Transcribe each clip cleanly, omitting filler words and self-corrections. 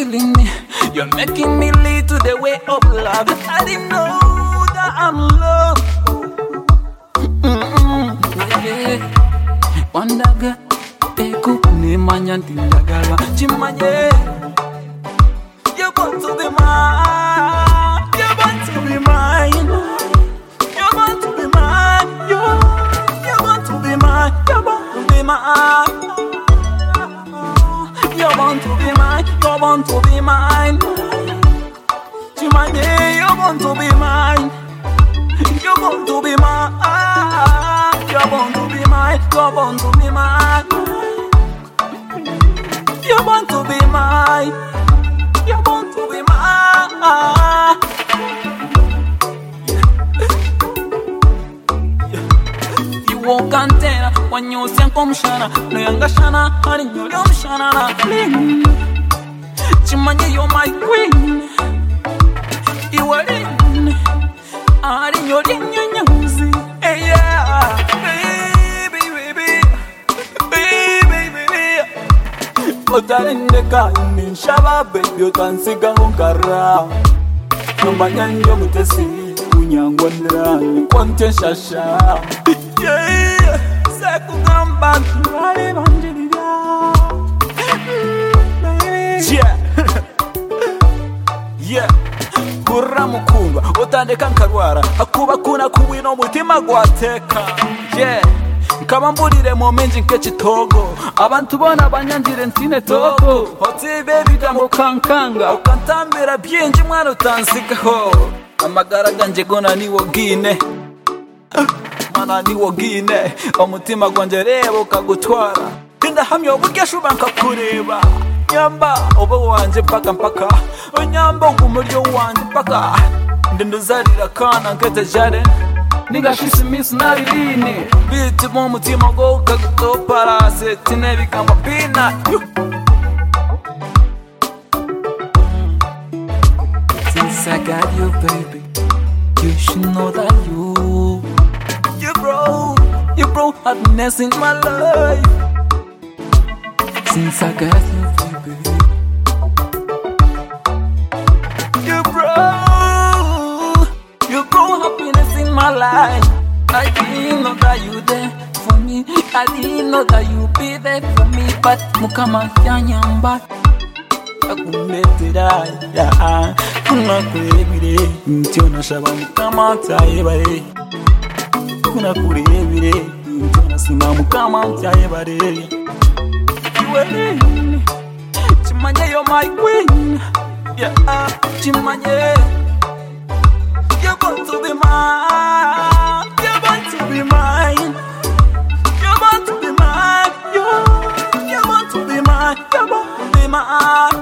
feeling me. You're making me lead to the way of love. I didn't know that I'm loved. Yeah. Wandaga eku ni manyanti ndagala chimanye. You want to be mine. You want to be mine. You want to be mine. You want to be mine. You want to be mine. You want to be mine. You want to be mine. Chimanye, you want to be mine. You want to be mine. You want to be mine. You want to be mine. You want to be mine. You want to be mine. You walk antenna when you sing komshana. No yanga shana, honey, you don't shana na fling. Chimanye, you're my queen. You are in. Are in your music. Hey, yeah. Otarindeka nshaba baby otansiga unkara Nombanya nyo mutesi unyangondra Konte shasha Yeah Seku gamba Kivali banjirida Yeah Yeah Kurra mukundwa otandeka nkarwara Akuba kuna kuwino mutima gwateka Yeah Nkaba mburire mu menji nk'ekitogo abantu bona banyanjire nsine togo hoti baby dambo kankanga ukantambira byinji mwana utansigaho amagara ganje gona ni wogine mana ni wogine umutima gwanje reba ukagutwara tinda hamyo bugesho bankakureba nyamba obo wanje mpaka onyamba ngumuryo wanje mpaka ndinduzarira kana nkete jare Nigga she's a miss narini Biti mo mutima go kaguto parase Tine bikamba peanut Since I got you baby You should know that You brought happiness in my life Since I got you baby You brought happiness in my life I didn't know that you there for me I didn't know that you be there for me But mukama yanyamba Akumetera Kuna kurebire Mtiona shaba mukama tayebare Kuna kurebire Mtiona sima mukama tayebare You are in Chimanye you're my queen Yeah Chimanye You want to be mine. You want to be mine. You want to be mine. You want to be mine. You want to be mine.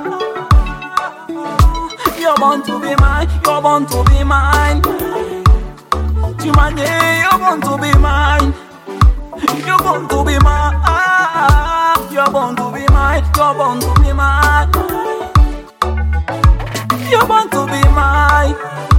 You want to be mine. You want to be mine. Chimanye, you want to be mine. You want to be mine. You want to be mine. You want to be mine. You want to be mine.